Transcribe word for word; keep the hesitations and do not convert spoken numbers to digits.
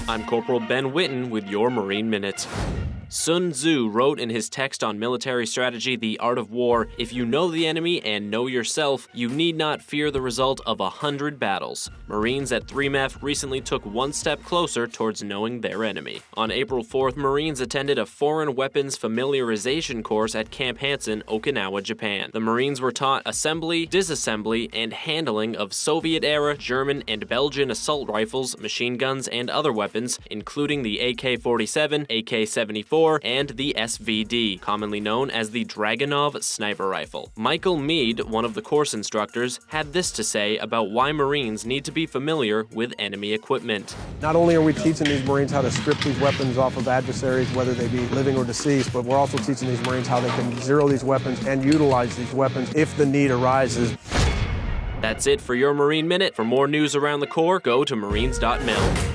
I'm Corporal Ben Whitten with your Marine Minute. Sun Tzu wrote in his text on military strategy, The Art of War, "If you know the enemy and know yourself, you need not fear the result of a hundred battles." Marines at three M F recently took one step closer towards knowing their enemy. On April fourth, Marines attended a foreign weapons familiarization course at Camp Hansen, Okinawa, Japan. The Marines were taught assembly, disassembly, and handling of Soviet-era, German, and Belgian assault rifles, machine guns, and other weapons, including the A K forty-seven, A K seventy-four, and the S V D, commonly known as the Dragunov sniper rifle. Michael Mead, one of the course instructors, had this to say about why Marines need to be familiar with enemy equipment. Not only are we teaching these Marines how to strip these weapons off of adversaries, whether they be living or deceased, but we're also teaching these Marines how they can zero these weapons and utilize these weapons if the need arises. That's it for your Marine Minute. For more news around the Corps, go to marines dot mil.